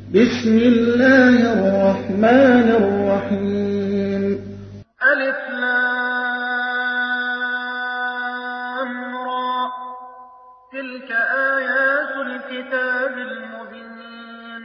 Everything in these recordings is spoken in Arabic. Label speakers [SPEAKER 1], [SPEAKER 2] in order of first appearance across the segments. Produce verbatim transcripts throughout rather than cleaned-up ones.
[SPEAKER 1] بسم الله الرحمن الرحيم.
[SPEAKER 2] ألف لام را. تلك آيات الكتاب المبين.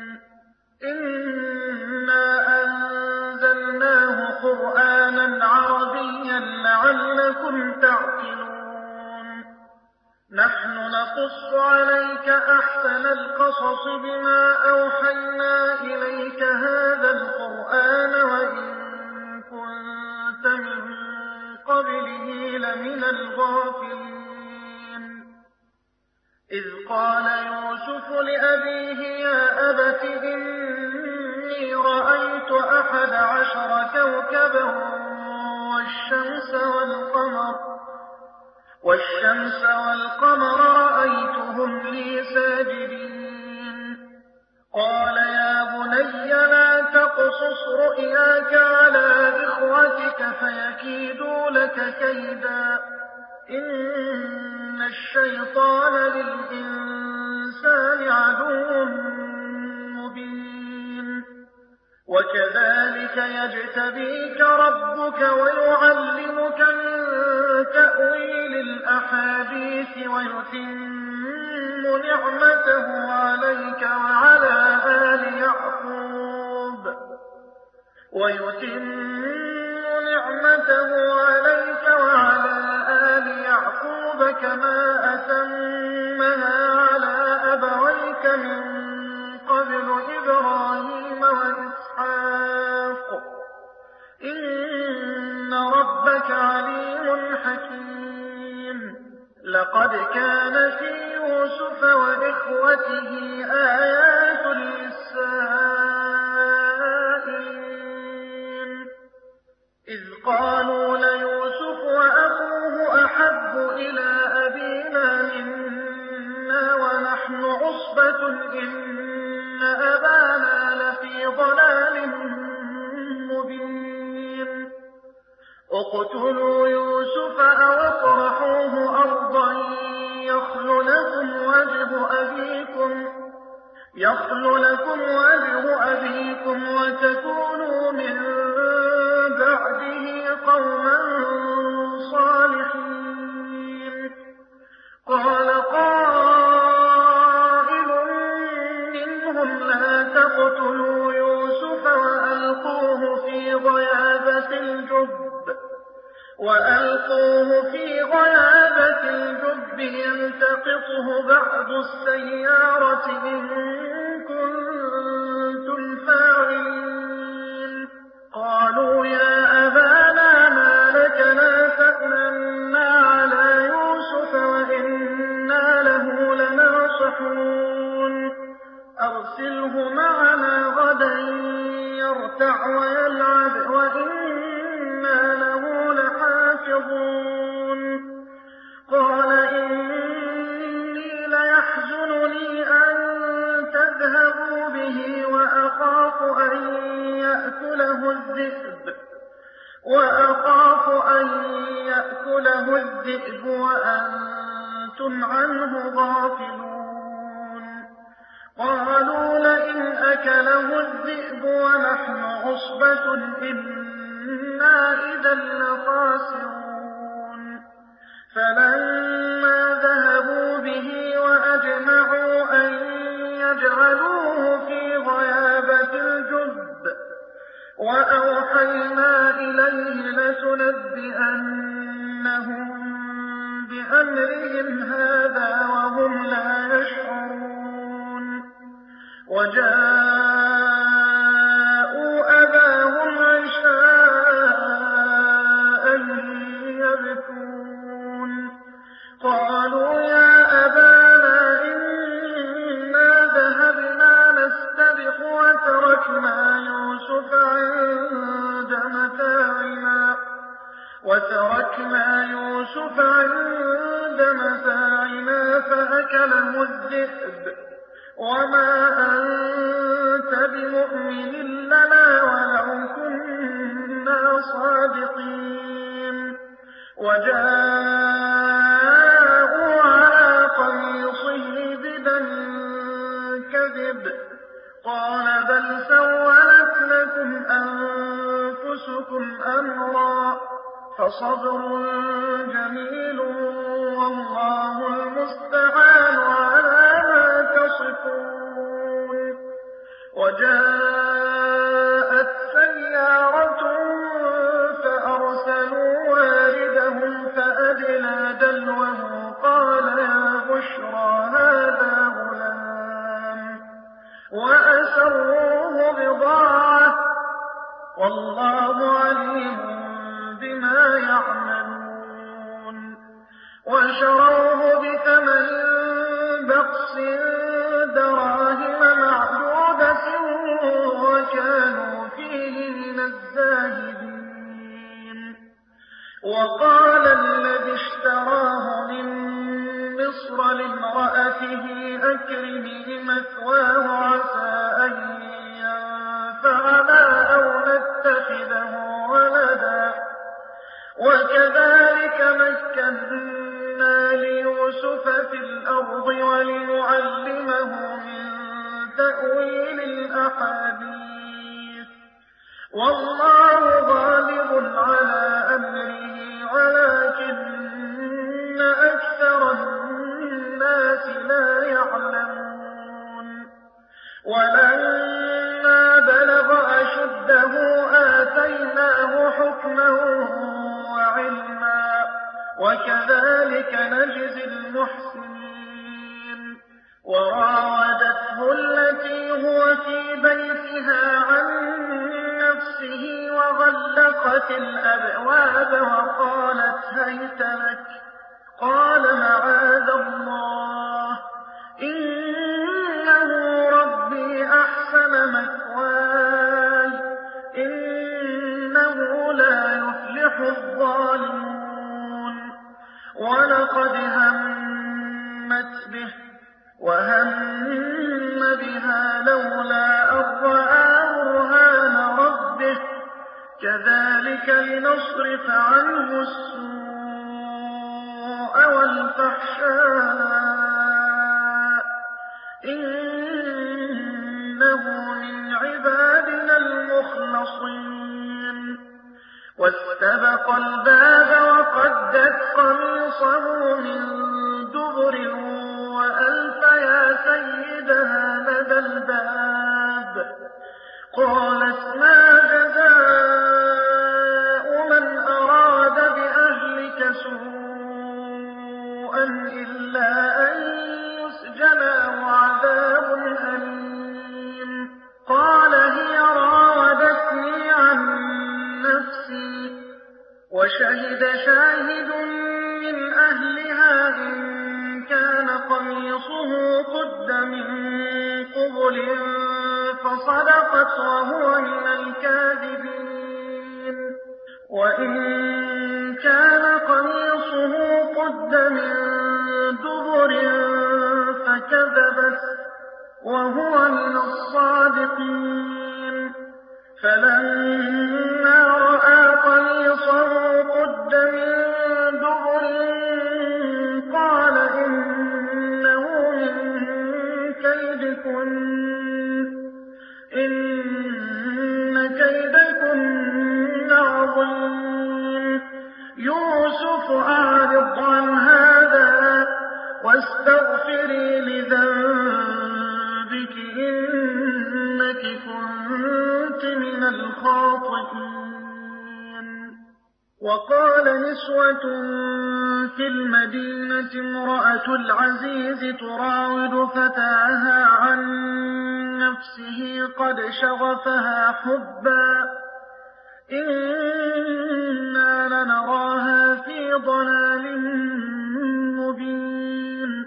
[SPEAKER 2] إنا أنزلناه قرآنا عربيا لعلكم تعقلون. نحن نقص عليك أحسن القصص بما أوحينا إليك هذا القرآن وإن كنت من قبله لمن الغافلين. إذ قال يوسف لأبيه يا أبت إني رأيت أحد عشر كوكبا والشمس والقمر والشمس والقمر رأيتهم لي ساجدين. قال يا بني لا تقصص رؤياك على إخوتك فيكيدوا لك كيدا إن الشيطان للإنسان عدو مبين. وكذلك يجتبيك ربك ويعلمك من تأويل الأحاديث ويتم نعمته عليك وعلى آل يعقوب ويتم نعمته عليك وعلى آل يعقوب كما أتمها على أبويك من قبل إبراهيم وإسحاق إن ربك عليم حكيم. لقد كان في يوسف وإخوته آيات للسائلين إذ قالوا ليوسف وأخوه أحب إلى أبينا منا ونحن عصبة إن أبانا لفي ضلال مبين. اقتلوا يوسف أو اطرحوه أرضا يخل لكم وجه أبيكم يخل لكم وجه أبيكم وتكونوا من بعده قوما صالحين. قال قائل منهم لا تقتلوا يوسف وألقوه في غيابة الجب وألقوه في غيابة الجب يلتقطه بعض السيارة إن كنتم فاعلين. قالوا يا أبانا ما لك لا تأمنا على يوسف وإنا له لناصحون. أرسله معنا غدا يرتع ويلعب وإنا له لحافظون. قال إني ليحزنني أن تذهبوا به وأخاف أن يأكله الذئب وأخاف أن يأكله الذئب وأنتم عنه غافلون. قالوا لئن أكله الذئب ونحن عصبة إنا إذا لخاسرون. فلما ذهبوا به وأجمعوا أن يجعلوه في غيابة الجب وأوحينا إليه لتنبئنهم بأمرهم هذا وهم لا يشعرون. وجاءوا أباهم عشاء يبكون. قالوا يا أبانا إنا ذهبنا نستبق وتركنا يوسف عند متاعنا وتركنا يوسف عند متاعنا فأكله الذئب وما أنت بمؤمن لنا ولو كنا صادقين. وجاءوا على قميصه بدم كذب قال بل سولت لكم أنفسكم أمرا فصبر جميل والله المستعان على ما تصفون. وجاءت سيارة فأرسلوا واردهم فأدلى دلوه قال يا بشرى هذا غلام وأسروه بضاعة والله عليم بما يعملون. وشروه بثمن بخس دراهم معدودة وكانوا فيه من الزاهدين. وقال الذي اشتراه من مصر لامرأته أكرمي مثواه عسى أن ينفعنا أو نتخذه ولدا وكذلك مكنا ليوسف في الأرض ولنعلمه من تأويل الأحاديث والله غالب على أمره ولكن أكثر الناس لا يعلمون. ولما بلغ أشده آتيناه حكما وعلما وكذلك نجزي المحسنين. وراودته التي هو في بيتها عن نفسه وغلقت الأبواب وقالت هيت لك قال معاذ الله إنه ربي أحسن مثواي إنه لا يفلح الظالمون. ولقد همت به وهم بها لولا أن رأى برهان ربه كذلك لنصرف عنه السوء والفحشاء إنه من عبادنا المخلصين. واستبق الباب وقدت قميصه من دبر وألف يا سيدها لدى الباب قالت ما جزاء من أراد بأهلك سوءا إلا أن يسجن أو عذاب أليم. قال هي راودتني عن نفسي وشهد شاهد من أهلها إن كان قميصه قد من قبل فصدقت وهو من الكاذبين. وإن كان قميصه قد من دبر فكذبت وهو من الصادقين. فلما رأى قميصه قد من دبر قال إنه من كيدكن إن كيدكن عظيم. يوسف أعرض عن هذا واستغفري لذنبك إنك كنت من الخاطئين. وقال نسوة في المدينة امرأة العزيز تراود فتاها عن نفسه قد شغفها حبا إنا لنراها في ضلال مبين.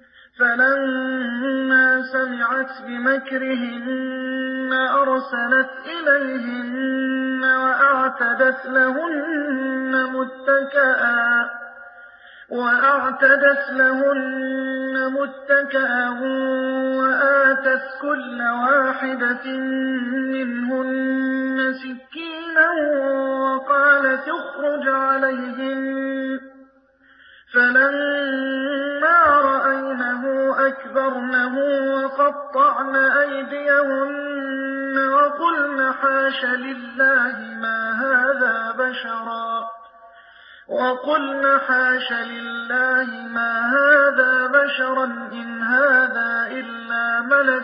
[SPEAKER 2] فلما سمعت بمكرهن أرسلت إليهن وأعتدت لهن متكئا وأعتدت لهن متكئا وآتت كل واحدة منهن سكينا وقالت اخرج عليهن. فلما رأينه أكبرنه وقطعن أيديهن حاش لله ما هذا بشرا وقلن حاش لله ما هذا بشرا إن هذا إلا ملك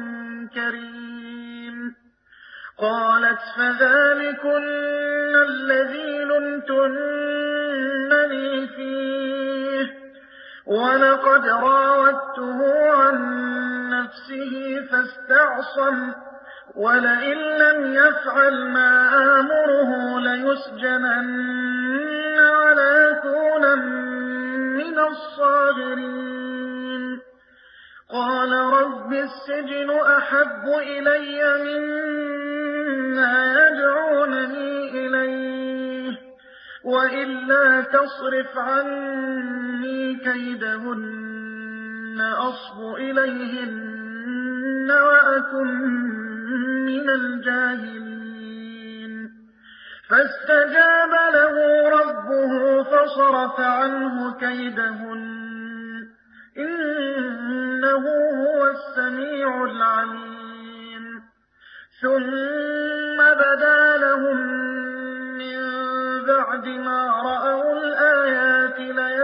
[SPEAKER 2] كريم. قالت فذلكن الذي لمتنني فيه ولقد راودته عن نفسه فاستعصم ولئن لم يفعل ما آمره ليسجنن وليكونن من الصاغرين. قال رب السجن أحب إلي مما يدعونني إليه وإلا تصرف عني كيدهن أصب إليهن وأكن من الجاهلين. فاستجاب له ربه فصرف عنه كيدهن إنه هو السميع العليم. ثم بدا لهم من بعد ما رأوا الآيات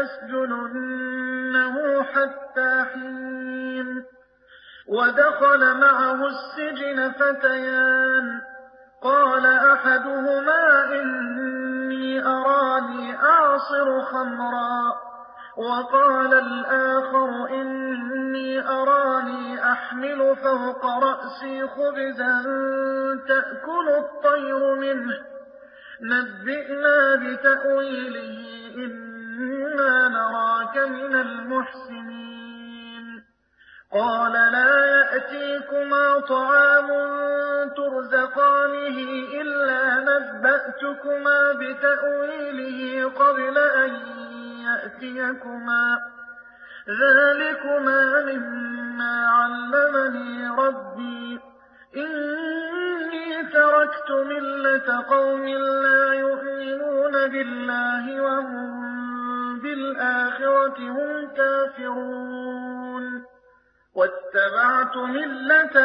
[SPEAKER 2] ليسجننه حتى حين. ودخل معه السجن فتيان قال أحدهما إني أراني أعصر خمرا وقال الآخر إني أراني أحمل فوق رأسي خبزا تأكل الطير منه نبئنا بتأويله إنا نراك من المحسنين. قال لا يأتيكما طعام ترزقانه إلا نبأتكما بتأويله قبل أن يأتيكما ذلكما مما علمني ربي إني تركت ملة قوم لا يؤمنون بالله وهم بالآخرة هم كافرون واتبعت ملة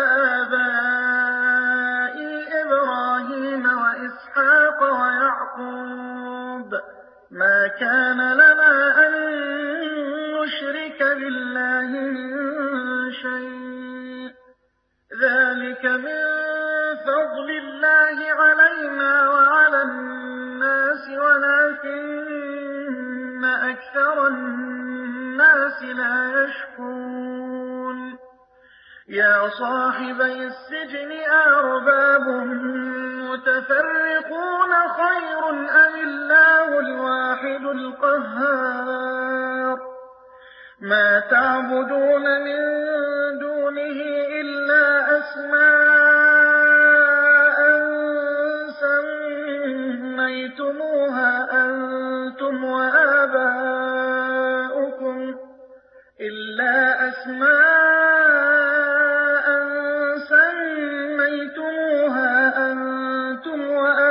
[SPEAKER 2] آبائي إبراهيم وإسحاق ويعقوب ما كان لنا أن نشرك بالله من شيء ذلك من فضل الله علينا وعلى الناس ولكن أكثر الناس لا يشكرون. يا صاحبي السجن أرباب متفرقون خير أم الله الواحد القهار ما تعبدون من دونه إلا أسماء سميتموها أنتم وآباؤكم إلا أسماء سميتموها أنتم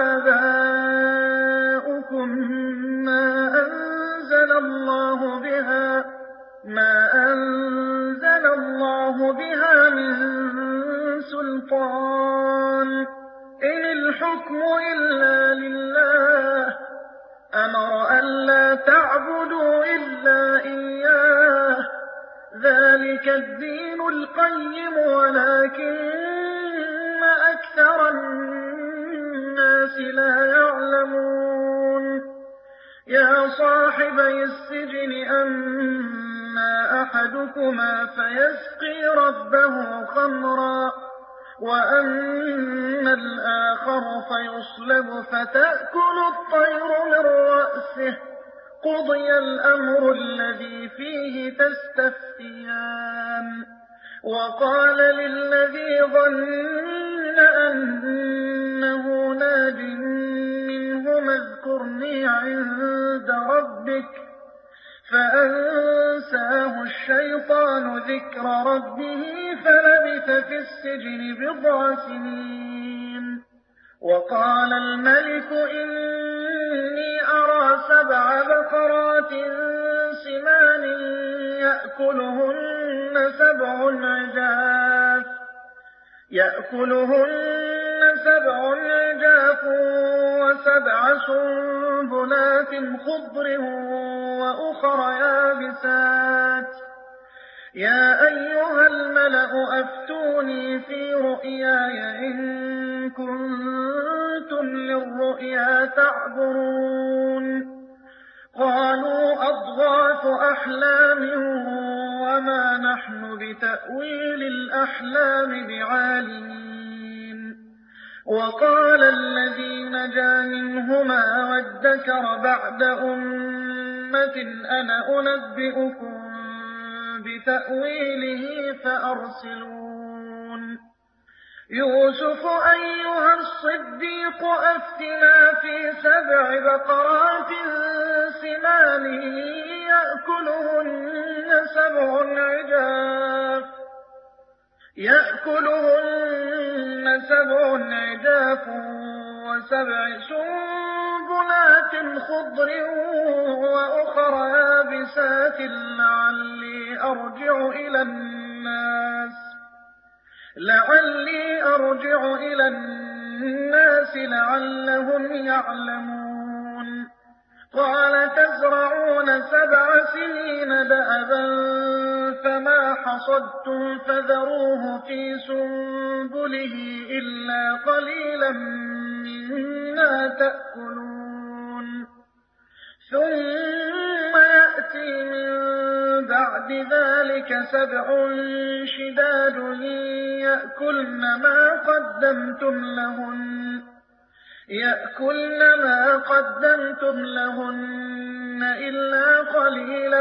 [SPEAKER 2] وآباؤكم ما أنزل الله بها ما أنزل الله بها من سلطان إن الحكم إلا لله أمر ألا تعبدوا إلا إياه ذلك الدين القيم ولكن أكثر الناس لا يعلمون. يا صاحبي السجن أما أحدكما فيسقي ربه خمرا وأما الآخر فيصلب فتأكل الطير من رأسه قضي الأمر الذي فيه تستفتيان. وقال للذي ظن أنه ناج منهما اذكرني عند ربك فأنساه الشيطان ذكر ربه فلبث في السجن بضع سنين. وقال الملك إني أرى سبع بقرات سمان يأكلهن سبع عجاف يأكلهن سبع عجاف وسبع سنبلات خضر وأخر يابسات يا أيها الملأ أفتوني في رؤياي إن كنتم للرؤيا تعبرون قالوا أضغاث أحلام وما نحن بتأويل الأحلام بعالمين وقال الذي نجا منهما وادكر بعد أمة أنا أنبئكم بتأويله فأرسلون يوسف أيها الصديق أفتنا في سبع بقرات سمان يأكلهن سبع عجاف يأكلهن سبع عجاف وسبع سنبلات خضر وأخر يابسات لعلي أرجع إلى الناس لعلي أرجع إلى الناس لعلهم يعلمون قال تزرعون سبع سنين دأبا فما حصدتم فذروه في سنبله إلا قليلا مما تأكلون ثم يأتي من بعد ذلك سبع شداد يأكلن ما قدمتم لهن يأكلن ما قدمتم لهن إلا قليلا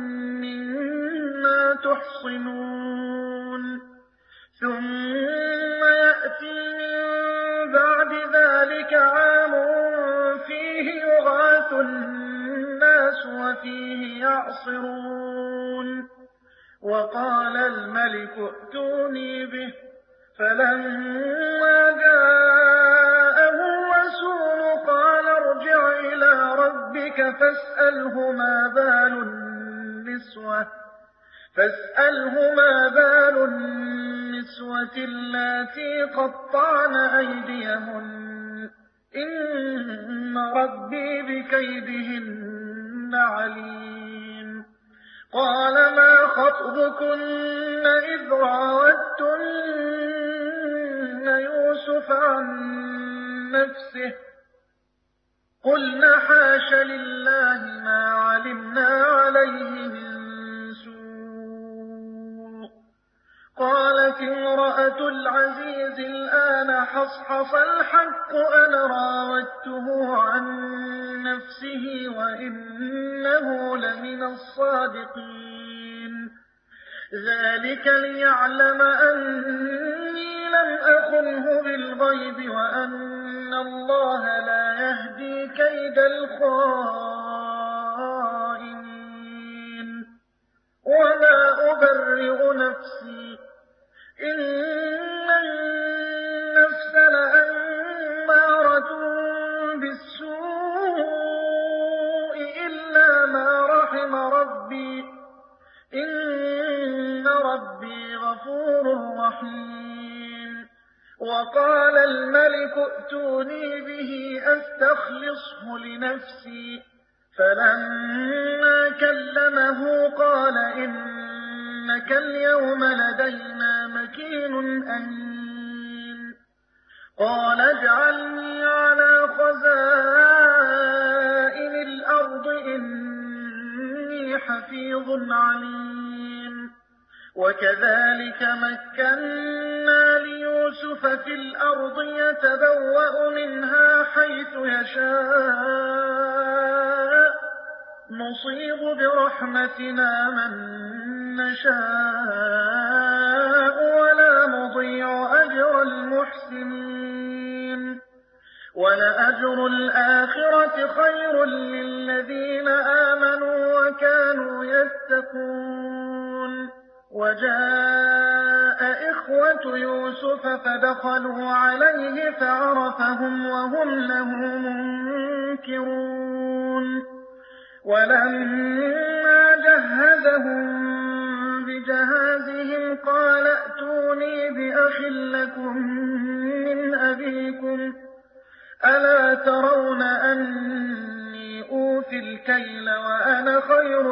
[SPEAKER 2] مما تحصنون ثم يأتي من بعد ذلك عام فيه يغاث الناس وفيه يعصرون وقال الملك ائتوني به فلما جاءه الرسول قال ارجع إلى ربك فاسأله ما بال النسوة فاسأله ما بال النسوة اللاتي قطعن أيديهن إن ربي بكيدهن عليم قال ما خطبكن إذ راوتن يوسف عن نفسه قلنا حاش لله ما علمنا عليه من سوء قالت امرأة العزيز الآن حصحص الحق أنا راودته عن نفسه وإنه لمن الصادقين ذلك ليعلم أني لم أخنه بالغيب وأن الله لا يهدي كيد الخائنين وما أبرئ نفسي إن النفس لأمارة بالسوء إلا ما رحم ربي إن ربي غفور رحيم وقال الملك ائتوني به أستخلصه لنفسي فلما كلمه قال إنك اليوم لدينا مكين أمين قال اجعلني على خزائن الأرض إني حفيظ عليم وكذلك مكنا ليوسف في الأرض يتبوأ منها حيث يشاء نصيب برحمتنا من نشاء ولا نضيع أجر المحسنين ولأجر الآخرة خير للذين آمنوا وكانوا يتقون وجاء إخوة يوسف فدخلوا عليه فعرفهم وهم له منكرون ولما جهزهم بجهازهم قال ائتوني بأخ لكم من أبيكم ترون أني أوفي الكيل وأنا خير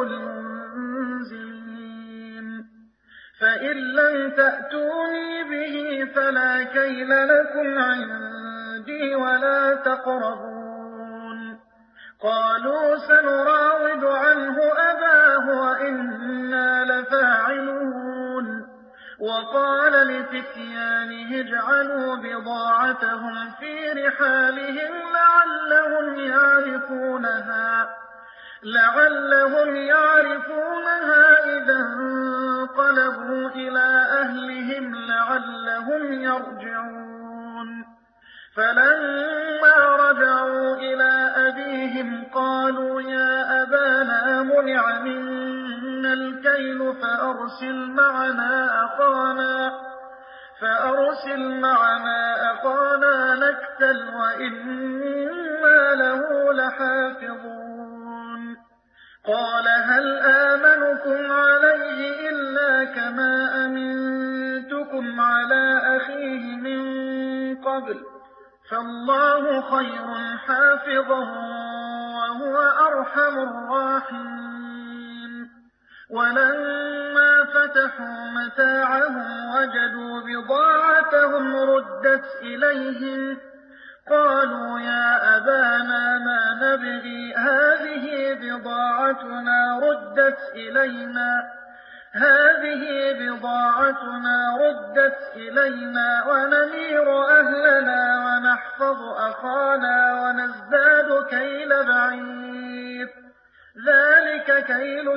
[SPEAKER 2] المنزلين فإن لم تأتوني به فلا كيل لكم عندي ولا تقربون قالوا سنراود عنه أباه وإنا لفاعلون وقال لفتيانه اجعلوا بضاعتهم في رحالهم لعلهم يعرفونها لعلهم يعرفونها إذا انقلبوا إلى أهلهم لعلهم يرجعون فلما رجعوا إلى أبيهم قالوا يا أبانا منع منا الكيل فأرسل معنا أخانا فأرسل معنا أخانا نكتل وإنا له لحافظون قال هل آمنكم عليه إلا كما أمنتكم على أخيه من قبل فالله خير حافظا وهو أرحم الراحمين ولما فتحوا متاعهم وجدوا بضاعتهم ردت إليهم قالوا يا أبانا ما نبغي هذه بضاعتنا ردت إلينا هذه بضاعتنا ردت إلينا ونمير أهلنا ونحفظ أخانا ونزداد كيل بعير ذلك كيل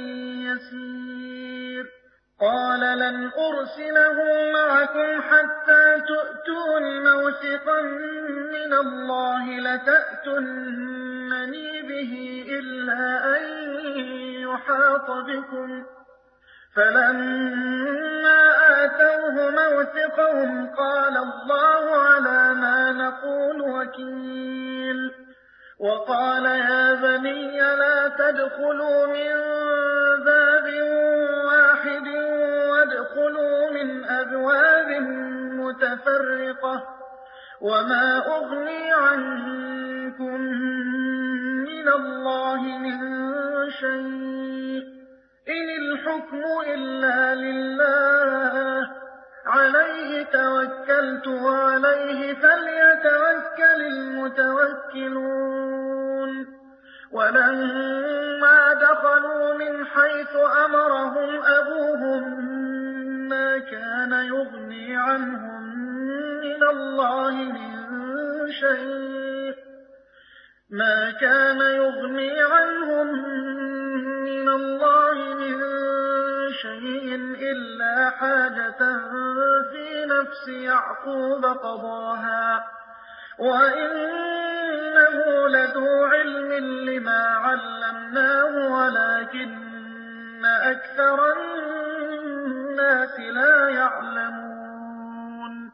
[SPEAKER 2] يسير قال لن أرسله معكم حتى تؤتون موثقا من الله لتأتونني به إلا أن يحاط بكم فلما آتوه موثقهم قال الله على ما نقول وكيل وقال يا بني لا تدخلوا من باب واحد وادخلوا من أبواب متفرقة وما أغني عنكم من الله من شيء إن الحكم إلا لله عليه توكلت وعليه فليتوكل المتوكلون ولما دخلوا من حيث أمرهم أبوهم ما كان يغني عنهم من الله من شيء ما كان يغني عنهم من الله من شيء إلا حاجة في نفس يعقوب قضاها وإنه لذو علم لما علمناه ولكن أكثر الناس لا يعلمون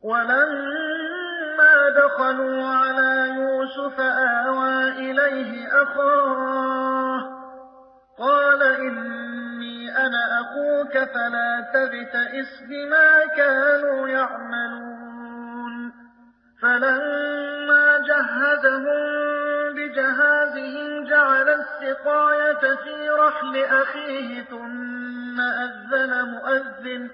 [SPEAKER 2] ولما دخلوا على يوسف آوى إليه أخاه قال إني أنا أخوك فلا تبتئس بما كانوا يعملون فلما جهزهم بجهازهم جعل السقاية في رحل أخيه ثم أذن مؤذن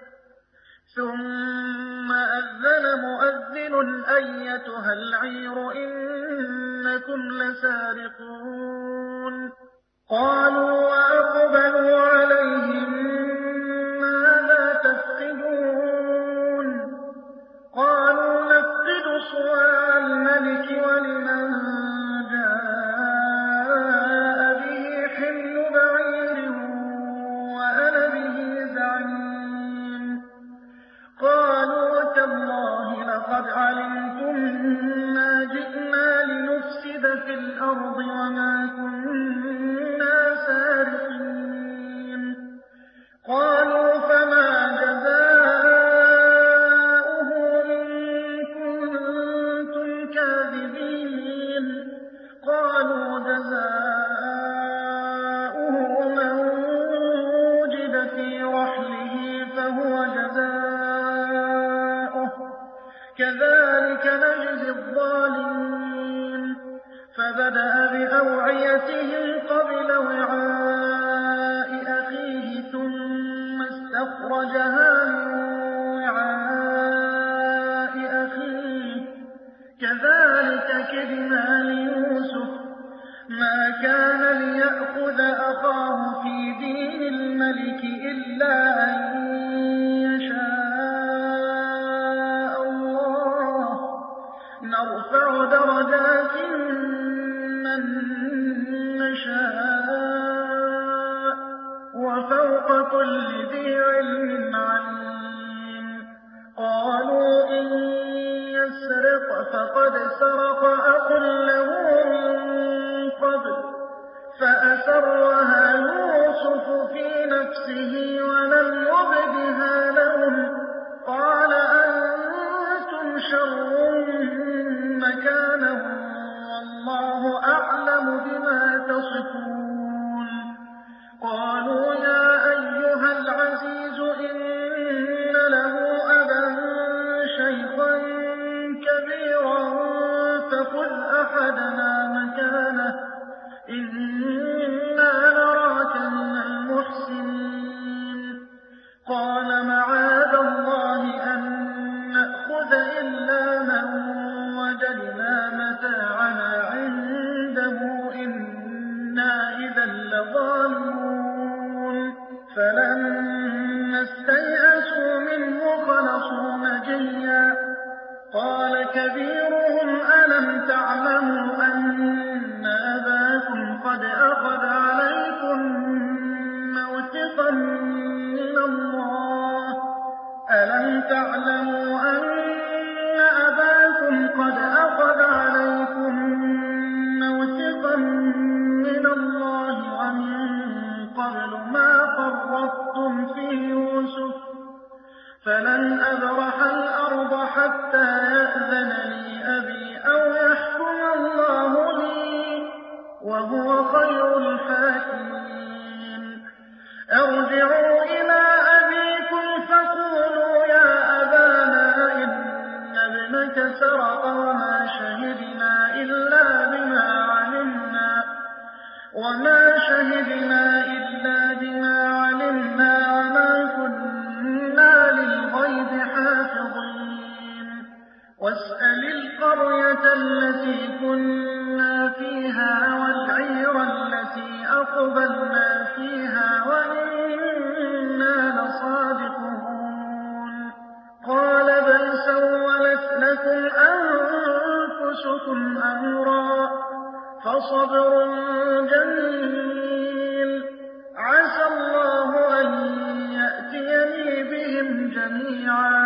[SPEAKER 2] ثم أذن مؤذن أيتها العير إنكم لسارقون قالوا وأقبلوا عليهم ماذا تفقدون قالوا نفقد صواع الملك ولمن جاء به حمل بعير وأنا به زعيم قالوا تالله لقد علمتم ما جئنا لنفسد في الأرض وما كنا سارقين قالوا فما جزاؤه إن كنتم كاذبين قالوا جزاؤه من وجد في رحله فهو جزاؤه كذلك نجزي الظالمين فبدأ بأوعيتهم قبل وعاء أخيه ثم استخرجها من وعاء أخيه كذلك كدنا ليوسف ما كان ليأخذ أخاه في دين الملك إلا أن يشاء الله نرفع درجات من نشاء وفوق كل ذي علم عليم قالوا إن يسرق فقد سرق أخ له من قبل فأسرها يوسف في نفسه ولم يبدها لهم قال أنتم شر مكانا والله أعلم بما تصفون قالوا يا أيها العزيز إن له أبا شيخا كبيرا فخذ أحدنا مكانه إنا نراك من المحسنين قال معاذ الله أن نأخذ إلا من وجدنا متاعنا عنده إنا إذا لظالمون فلما استيئسوا منه خلصوا نجيا قال كبيرهم ألم تعلموا أن أباكم قد أخذ عليكم موثقا من الله ألم تعلموا أن أباكم قد أخذ عليكم موثقا من الله ومن قبل ما فرطتم في يوسف فلن أبرح الأرض حتى يأذن لي أبي أو يحكم الله لي وهو خير الحاكمين ارجعوا إلى أبيكم فقولوا يا أبانا إن ابنك سرق وما شهدنا إلا بما علمنا وما شهدنا إلا بما علمنا وما كنا للغيب حافظين واسأل القرية التي كنا فيها والعير التي أقبلنا فيها وإنا لصادقون قال بل سولت لكم أنفسكم أمرا فصبر جميل عسى الله أن يأتيني بهم جميعا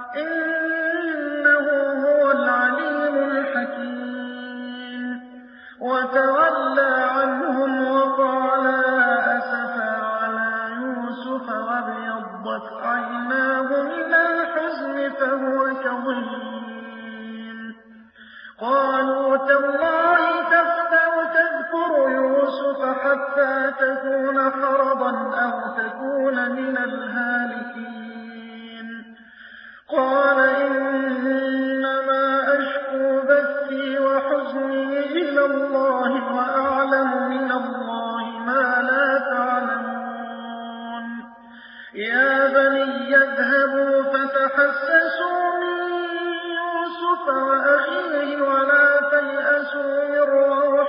[SPEAKER 2] إنه هو العليم الحكيم وتولى عنهم وقال أسفا على يوسف وابيضت عيناه من الحزن فهو كظيم قالوا تالله تفتأ تذكر يوسف حتى تكون حرضا أو تكون من الهالكين قال إنما أشكو بثي وحزني إلى الله وأعلم من الله ما لا تعلمون يا بني اذهبوا فتحسسوا من يوسف وأخيه ولا تيأسوا من روح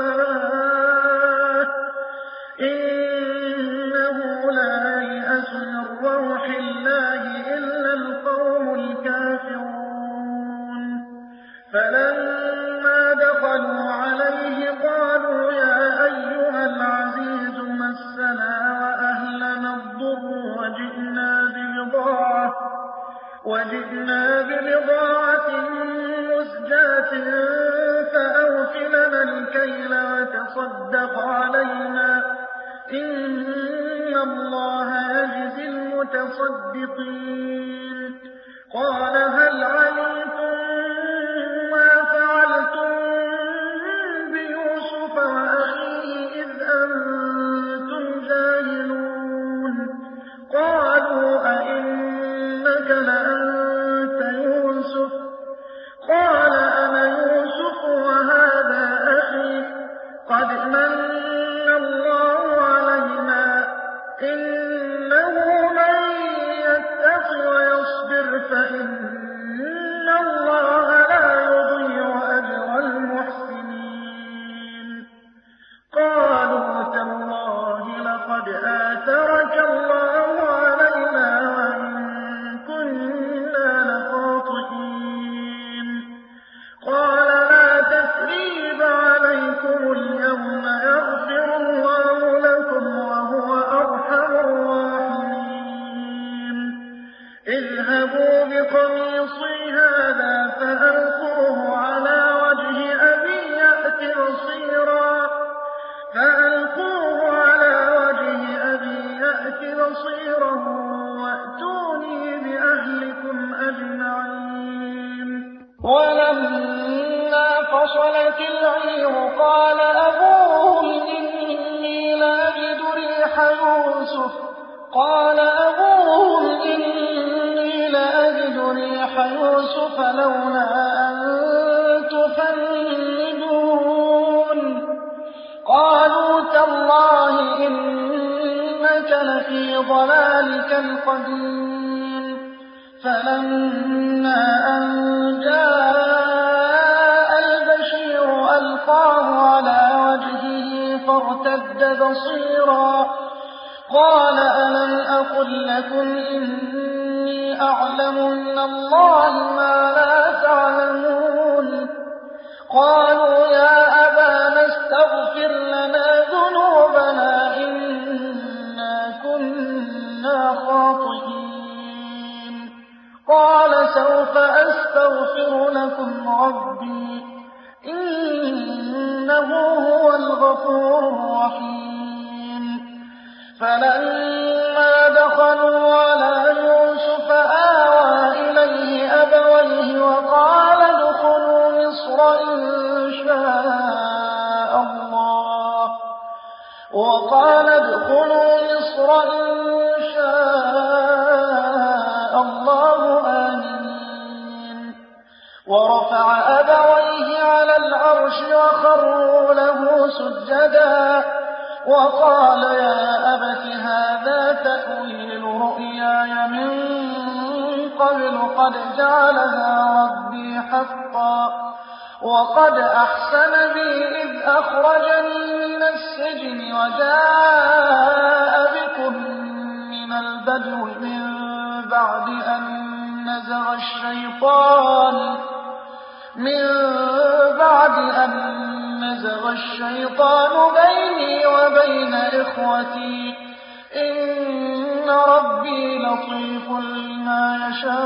[SPEAKER 2] الله إنه لا ييأس من روح الله إلا القوم الكافرون فلما دخلوا عليه قالوا يا أيها العزيز مسنا وأهلنا الضر وجئنا ببضاعة وجئنا ببضاعة مزجاة فأوف لنا الكيل وتصدق علينا إن الله يجزي المتصدقين قال هل علمتم ما فعلتم بيوسف وأخيه إذ أنتم جاهلون قالوا أئنك لأنت يوسف قال أنا يوسف وهذا أخي ولما فصلت العير قال أبوهم إني لأجد ريح يوسف قال أبوهم إني لأجد ريح يوسف لولا أن تفندون قالوا تالله إنك لفي ضلالك القديم فلما أن جاء البشير ألقاه على وجهه فارتد بصيرا قال ألم أقل لكم إني أعلم من الله ما لا تعلمون قالوا يا أبانا استغفر لنا ذنوبنا إنا كنا خاطئين قال سوف أستغفر لكم ربي إنه هو الغفور الرحيم فلما دخلوا على يوسف آوى إليه أبويه وقال ادخلوا مصر إن شاء الله وقال ادخلوا مصر إن شاء الله آمين ورفع أبويه على العرش وخروا له سجدا وقال يا أبت هذا تأويل رؤياي من قبل قد جعلها ربي حقا وقد أحسن بي إذ أخرجني من السجن وجاء بكم من البدو من بعد أن نزغ الشيطان من بعد أن نزغ الشيطان بيني وبين إخوتي إن ربي لطيف لما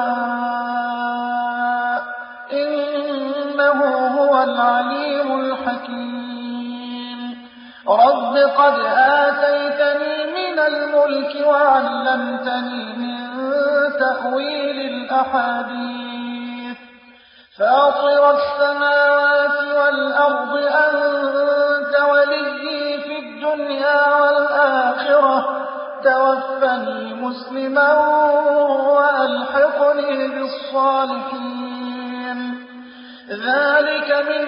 [SPEAKER 2] يشاء إنه هو العليم الحكيم رب قد آتيتني من الملك وعلمتني من تأويل الأحاديث فاطر السماوات والأرض أنت وليي في الدنيا والآخرة توفني مسلما وألحقني بالصالحين ذلك من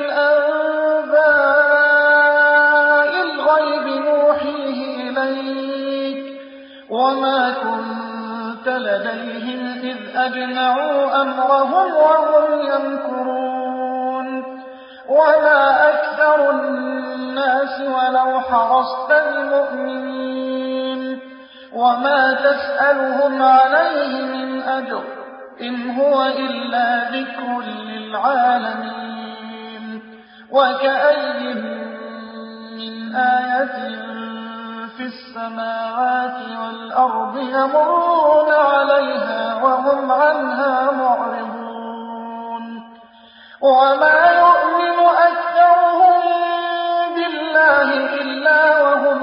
[SPEAKER 2] أنباء الغيب نوحيه إليك وما كنت لديهم إذ أجمعوا أمرهم وهم يمكرون وما أكثر الناس ولو حرصت بمؤمنين وما تسألهم عليه من أجر إن هو إلا ذكر للعالمين وكأي من آية في السماوات والأرض يمرون عليها وهم عنها معرضون وما يؤمن أكثرهم بالله إلا وهم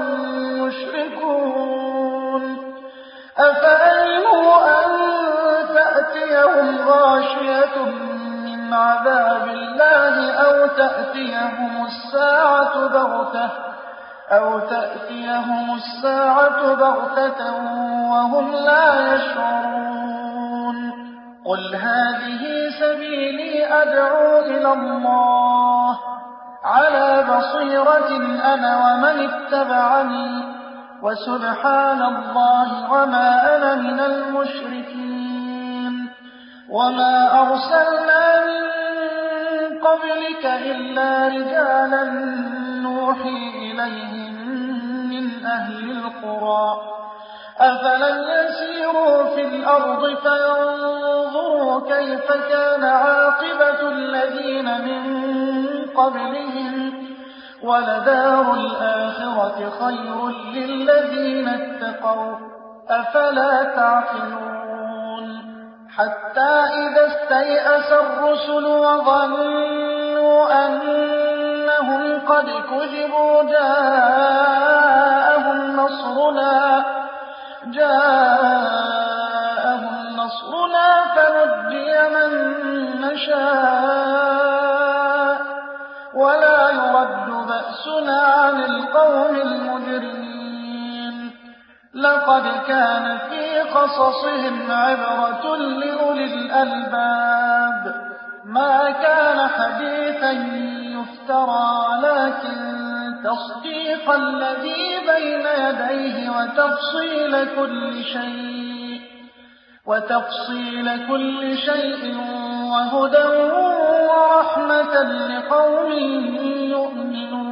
[SPEAKER 2] مشركون أفأمنوا أن تأتيهم غاشية من عذاب الله أو تأتيهم الساعة بغتة أو تأتيهم الساعة بغتة وهم لا يشعرون قل هذه سبيلي أدعو إلى الله على بصيرة أنا ومن اتبعني وسبحان الله وما أنا من المشركين وما أرسلنا من قبلك إلا رجالا نوحي إليهم من أهل القرى أفلم يسيروا في الأرض فينظروا كيف كان عاقبة الذين من قبلهم ولدار الآخرة خير للذين اتقوا أفلا تعقلون حتى إذا استيأس الرسل وظنوا أنهم قد كذبوا جاءهم نصرنا جاءهم نصرنا فنجي من نشاء ولا يرد بأسنا عن القوم المجرمين. لقد كان في قصصهم عبرة لأولي الألباب ما كان حديثا يفترى ولكن تصديق الذي بين يديه وتفصيل كل شيء وتفصيل كل شيء وهدى ورحمة لقوم يؤمنون.